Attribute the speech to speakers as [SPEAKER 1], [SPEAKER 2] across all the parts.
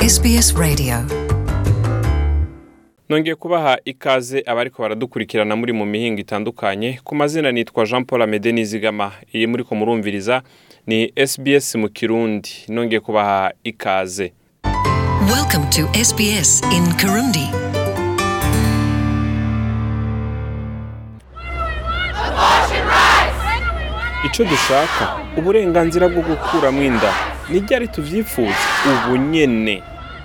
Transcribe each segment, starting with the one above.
[SPEAKER 1] SBS Radio.
[SPEAKER 2] Nongeye kubaha ikaze abariko baradukurikirana muri mu mihingo itandukanye. Ku mazina nitwa Jean Paul Amede Nizigama. Iyi muri ko murumviriza ni SBS mu Kirundi. Nongeye kubaha ikaze.
[SPEAKER 1] Welcome to SBS in Kirundi.
[SPEAKER 2] Ico dushaka uburenganzira bwo gukuramwo inda ni ryari tuvyifuza ubu nyene.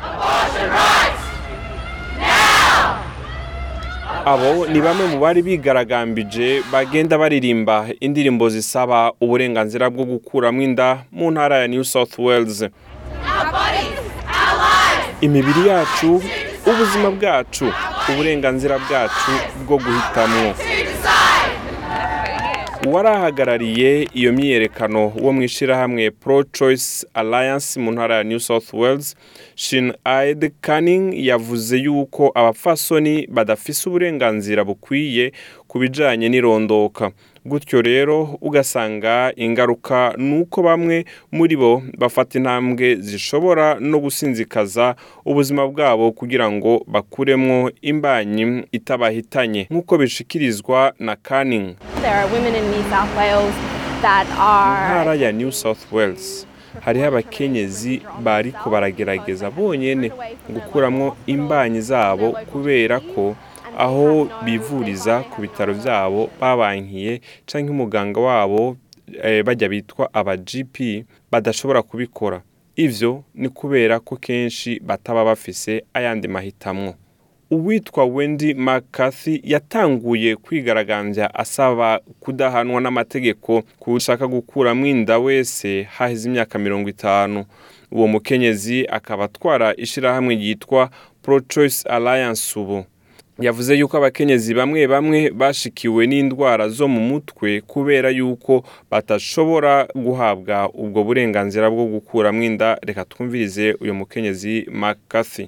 [SPEAKER 2] Abo ni bamwe mu bari bigaragambije bagenda baririmba indirimbo zisaba uburenganzira bwo gukuramwo inda mu ntara ya New South Wales. Imibiri yacu, ubuzima bwacu, uburenganzira bwacu bwo guhitamwo. Warahagarariye iyo myiyerekano wo mwishirahamwe Pro-Choice Alliance mu ntara ya New South Wales, Sinead Canning yavuze yuko abapfasoni badafise uburenganzira bukwiye kubijanye n'irondoka. Gutyo rero ugasanga ingaruka nuko bamwe muri bo bafata intambwe zishobora no gusinzikaza ubuzima bwabo kugira ngo bakuremwo imbanyi itabahitanye nk'uko bishikirizwa na Canning. Ntara ya New South Wales hariho abakenyezi bariko baragerageza bonyene gukuramwo imbanyi zabo kubera ko aho bivuriza ku bitaro vyabo babankiye canke umuganga wabo bajya bitwa aba GP badashobora kubikora. Ivyo ni kubera ko kenshi bataba bafise ayandi mahitamwo. Uwitwa Wendy McCarthy yatanguye kwigaragambya asaba kudahanwa n'amategeko kushaka gukuramwo inda wese haheze imyaka 50. Uwo mukenyezi akaba atwara ishirahamwe yitwa Pro-Choice Alliance ubu. Yavuze yuko abakenyezi bamwe bashikiwe n'indwara zo mu mutwe kubera yuko batashobora guhabwa ubwo burenganzira bwo gukuramwo inda. Reka twumvirize uyu mukenyezi McCarthy.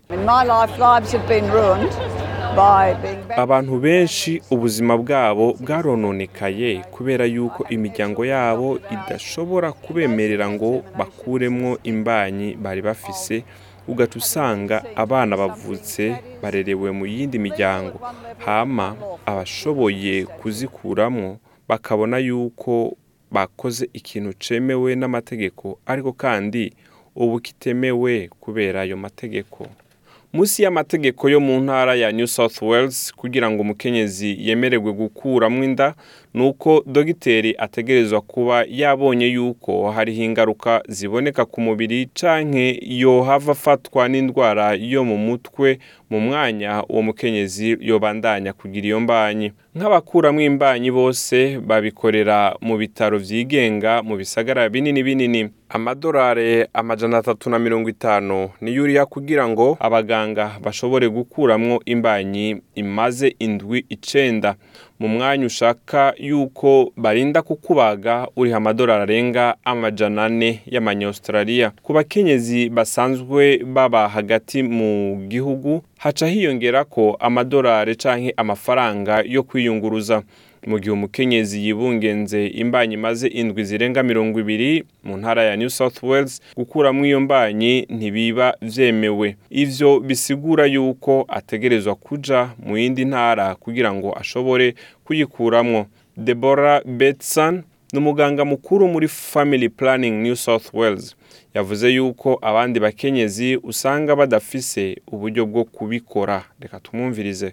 [SPEAKER 2] Abantu benshi ubuzima bwabo bwarononekaye kubera yuko imiryango yabo idashobora kubemerera ngo bakuremwo imbanyi bari bafise. Ugaca usanga abana bavutse barerewe mu yindi miryango, hama abashoboye kuzikuramwo bakabona yuko bakoze ikintu cemewe n'amategeko ariko kandi ubu kitemewe kubera ayo mategeko. Musi y'amategeko yo mu ntara ya New South Wales kugira ngo umukenyezi yemererwe gukuramwo inda nuko dogiteri ategerezwa kuba yabonye yuko hariho ingaruka ziboneka ku mubiri canke yohava afatwa n'indwara yo mu mutwe mu mwanya uwo mukenyezi yobandanya kugira iyo mbanyi. Nk'abakuramwo imbanyi bose babikorera mu bitaro vyigenga mu bisagara binini. Amadolari 350 ni yuriya kugira ngo abaganga bashobore gukuramwo imbanyi imaze indwi 9. Mu mwanya ushaka yuko barinda kukubaga uri amadolari arenga 400 y'amanyaustralia. Ku bakenyezi basanzwe baba hagati mu gihugu haca hiyongera ko amadolari canke amafaranga yo kwiyunguruza. Mu gihe umukenyezi yibungenze imbanyi imaze indwi zirenga 20 mu ntara ya New South Wales, gukuramwo iyo mbanyi ntibiba vyemewe. Ivyo bisigura yuko ategerezwa kuja mu yindi ntara kugira ngo ashobore kuyikuramwo. Deborah Betson n'umuganga mukuru muri Family Planning New South Wales yavuze yuko abandi bakenyezi usanga badafise uburyo bwo kubikora. Reka tumwumvirize.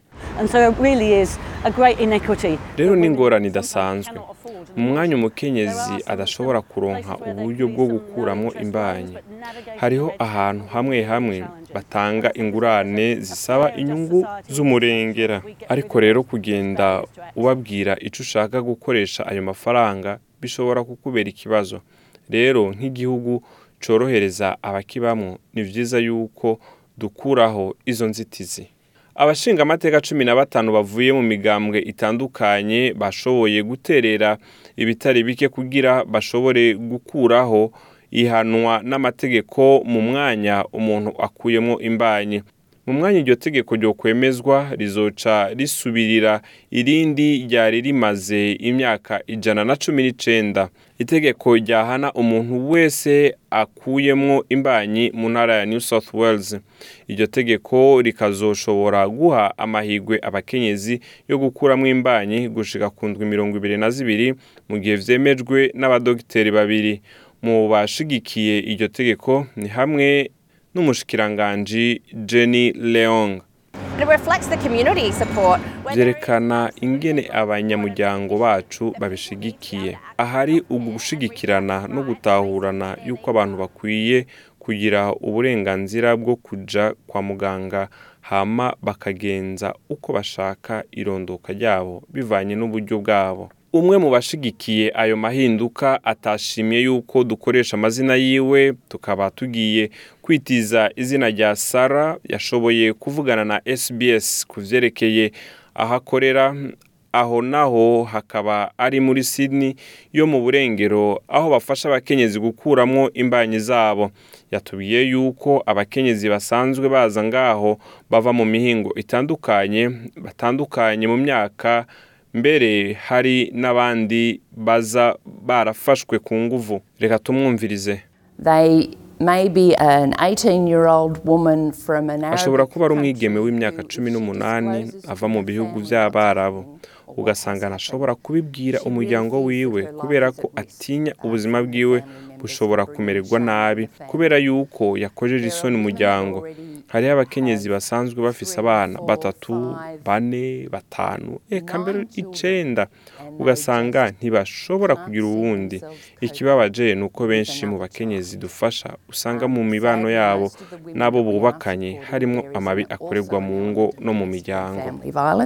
[SPEAKER 2] Rero ni ingorane idasanzwe. Mu mwanya umukenyezi adashobora kuronka uburyo bwo gukuramwo imbanyi, hariho ahantu hamwe batanga ingurane zisaba inyungu z'umurengera. Ariko rero kugenda ubabwira ico ushaka gukoresha ayo mafaranga bishobora kukubera ikibazo. Rero nk'igihugu corohereza abakibamwo ni vyiza yuko dukuraho izo nzitizi. Abashinga amateka 15 bavuye mu migambwe itandukanye bashoboye guterera ibitari bike kugira bashobore gukuraho ihanwa n'amategeko mu mwanya umuntu akuyemo imbanyi. mu mwanya iryo tegeko ryo kwemezwa rizoca risubirira irindi ryari rimaze imyaka 119. Itegeko ryahana umuntu wese akuyemwo imbanyi mu ntara ya New South Wales. Iryo tegeko rikazoshobora guha amahigwe abakenyezi yo gukuramwo imbanyi gushika ku ndwi 22 mu gihe vyemejwe n'abadogiteri babiri. Mu bashigikiye iryo tegeko ni hamwe n'umushikiranganji Jenny Leong. Vyerekana ingene abanyamuryango bacu babishigikiye. Ahari ugushigikirana no gutahurana yuko abantu bakwiye kugira uburenganzira bwo kuja kwa muganga hama bakagenza uko bashaka irondoka ryabo bivanye n'uburyo bwabo. Umwe mu bashigikiye ayo mahinduka atashimye yuko dukoresha amazina yiwe, tukaba tugiye kwitiza izina rya Sarah. Yashoboye kuvugana na SBS kuvyerekeye ahakorera, aho naho hakaba ari muri Sydney yo mu burengero, aho bafasha abakenyezi gukuramwo imbanyi zabo. Yatubiye yuko abakenyezi basanzwe baza ngaho bava mu mihingo batandukanye mu myaka, mbere hari n'abandi baza barafashwe ku nguvu. Reka tumwumvirize. Ashobora kuba ari umwigeme w'imyaka 18 ava mu bihugu by'Abarabu. Ugasanga ntashobora kubibwira umuryango wiwe kubera ko atinya ubuzima bwiwe bushobora kumererwa nabi kubera yuko yakojeje isoni umuryango. Hari abakenyezi basanzwe bafise abana 3, 4, 5, eka mbere 9. Ugasanga ntibashobora kugira uwundi. Ikibabaje nuko benshi mu bakenyezi dufasha usanga mu mibano yabo nabo bubakanye harimo amabi akorerwa mu ngo no mu miryango.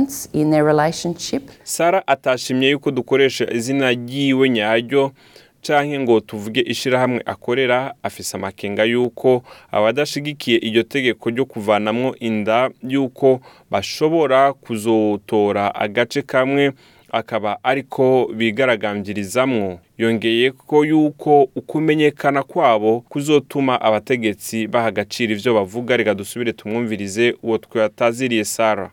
[SPEAKER 2] Sarah atashimye yuko dukoresha izina ryiwe nyaryo canke ngo tuvuge ishirahamwe akorera. Afise amakenga yuko abadashigikiye iryo tegeko ryo kuvanamwo inda yuko bashobora kuzotora agace kamwe akaba ariko bigaragambyirizamwo. Yongeye ko yuko ukumenyekana kwabo kuzotuma abategetsi baha agaciro ivyo bavuga. Reka dusubire tumwumvirize uwo twataziriye Sarah.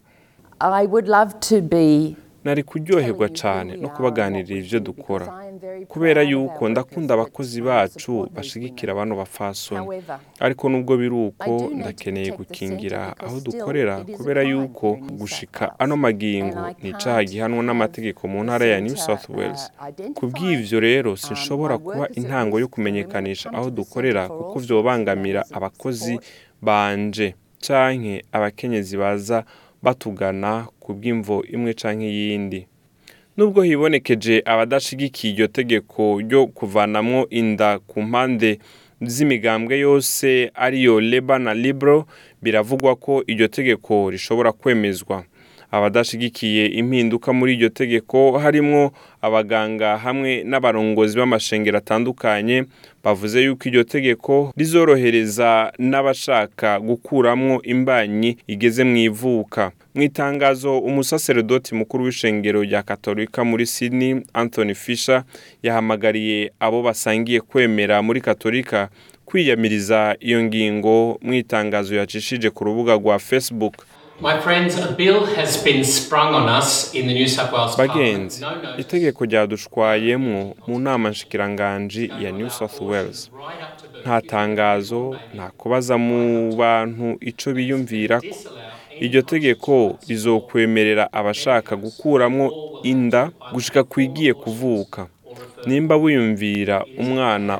[SPEAKER 2] Nari kuryoherwa cane no kubaganirira ivyo dukora kubera yuko ndakunda abakozi bacu bashigikira abantu bafasoni. Ariko nubwo biruko ndakeneye gukingira aho dukorera kubera yuko gushika ano magingo n'icaha gihanwa n'amategeko mu ntara ya New South Wales. Kubw'ivyo rero sinshobora kuba intango yo kumenyekanisha aho dukorera kuko vyobangamira abakozi banje canke abakenyezi baza batugana kubw'imvo imwe canke yindi. Nubwo hibonekeje abadashigikiye iryo tegeko ryo kuvanamwo inda ku mpande z'imigambwe yose ariyo Labour na Liberal, biravugwa ko iryo tegeko rishobora kwemezwa. Abadashigikiye impinduka muri iryo tegeko harimwo abaganga hamwe n'abarongozi b'amashengero atandukanye bavuze yuko iryo tegeko rizorohereza n'abashaka gukuramwo imbanyi igeze mu ivuka. Mu itangazo umusaseredoti mukuru w'ishengero rya Katolika muri Sydney, Anthony Fisher, yahamagariye abo basangiye kwemera muri Katolika kwiyamiriza iyo ngingo. Mu itangazo yacishije ku rubuga rwa Facebook.
[SPEAKER 3] My friends, a bill has been sprung on us in the New South Wales
[SPEAKER 2] Bagenzi, itegeko ryadushwayemwo mu nama nshikiranganji ya New South Wales. Nta tangazo, nta kubaza mu bantu ico biyumvirako. Iryo tegeko rizokwemerera abashaka gukuramwo inda gushika kwigiye kuvuka. Nimba wiyumvira umwana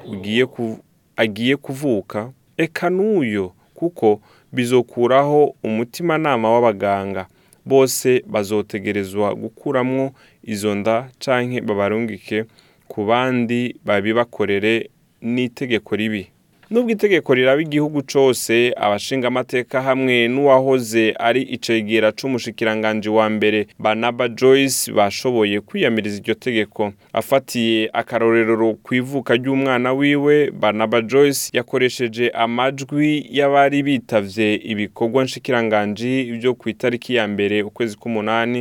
[SPEAKER 2] agiye kuvuka, eka n'uyo, kuko bizokuraho umutimanama w'abaganga. Bose bazotegerezwa gukuramwo izo nda canke babarungike ku bandi babibakorere n'itegeko ribi. Nubwo itegeko riraba igihugu cose, abashinga amateka hamwe n'uwahoze ari icegera c'umushikiranganji wa mbere Barnaby Joyce bashoboye kwiyamiriza iryo tegeko. Afatiye akarorero kwivuka ry'umwana wiwe, Barnaby Joyce yakoresheje amajwi y'abari bitavye ibikorwa nshikiranganji byo ku itariki ya mbere ukwezi k'umunani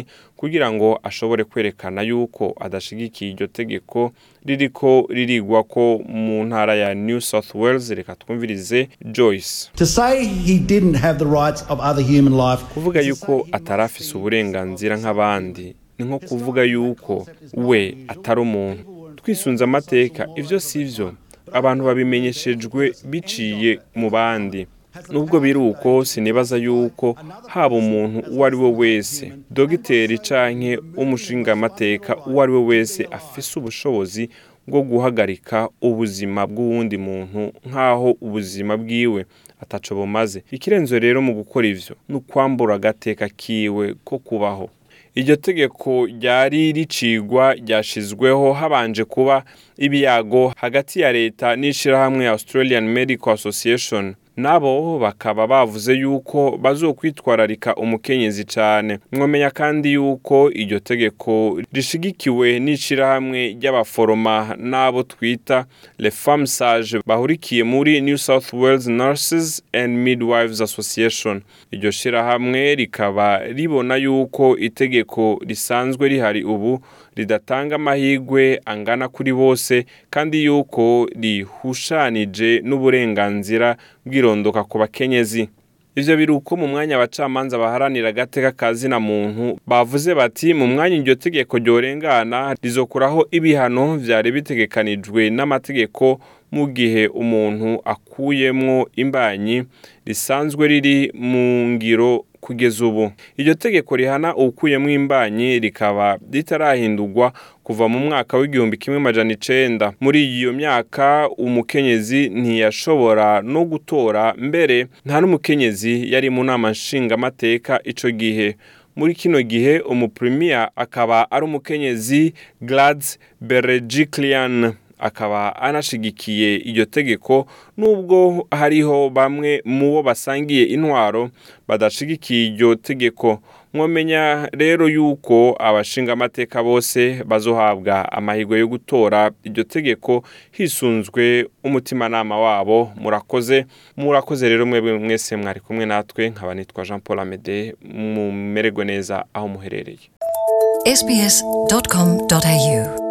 [SPEAKER 2] kugira ngo ashobore kwerekana yuko adashigikiye iryo tegeko ririko ririgwa ko mu ntara ya New South Wales. Reka twumvirize Joyce.
[SPEAKER 4] To say he didn't have the rights of other human life,
[SPEAKER 2] kuvuga yuko atarafise uburenganzira nk'abandi ni nko kuvuga yuko we atari umuntu. Twisunze amateka, ivyo sivyo. Abantu babimenyeshejwe biciye mu bandi. Nubwo biruko sinibaza yuko haba umuntu uwo ari we wese, dogiteri canke umushinga amateka uwo ari we wese afise ubushobozi bwo guhagarika ubuzima bw'uwundi muntu nk'aho ubuzima bwiwe ataco bumaze. Ikirenzo rero mu gukora ivyo ni ukwambura agateka kiwe ko kubaho. Iryo tegeko ryari ricigwa ryashizweho habanje kuba ibiyago hagati ya leta n'ishirahamwe Australian Medical Association. Nabo bakaba bavuze yuko bazokwitwararika umukenyezi cane. Mwomenya kandi yuko iryo tegeko rishigikiwe n'ishirahamwe ry'abaforoma nabo twita Les Femmes Sages bahurikiye muri New South Wales Nurses and Midwives Association. Iryo shirahamwe rikaba ribona yuko itegeko risanzwe rihari ubu ridatanga amahigwe angana kuri bose kandi yuko rihushanije n'uburenganzira bw'irondoka ku bakenyezi. Ivyo biruko mu mwanya abacamanza baharanira agateka kazina muntu bavuze bati mu mwanya iryo tegeko ryorengana rizokuraho ibihano vyari bitegekanijwe n'amategeko mu gihe umuntu akuyemwo imbanyi risanzwe riri mu ngiro kugeza ubu. Iryo tegeko rihana ukuyemwo imbanyi rikaba ritarahindurwa kuva mu mwaka w'1900. Muri iyo myaka umukenyezi ntiyashobora no gutora, mbere nta n'umukenyezi yari mu nama nshinga amateka ico gihe. Muri kino gihe umupremier akaba ari umukenyezi Gladys Berejiklian, akaba anashigikiye iryo tegeko nubwo hariho bamwe mu bo basangiye intwaro badashigikiye iryo tegeko. Mwomenya rero yuko abashinga amateka bose bazohabwa amahirwe yo gutora iryo tegeko hisunzwe umutimanama wabo. Murakoze rero mwese mwari kumwe natwe. Nkaba nitwa Jean Paul Amede. Mumererwe neza aho muherereye.
[SPEAKER 1] sbs.com.au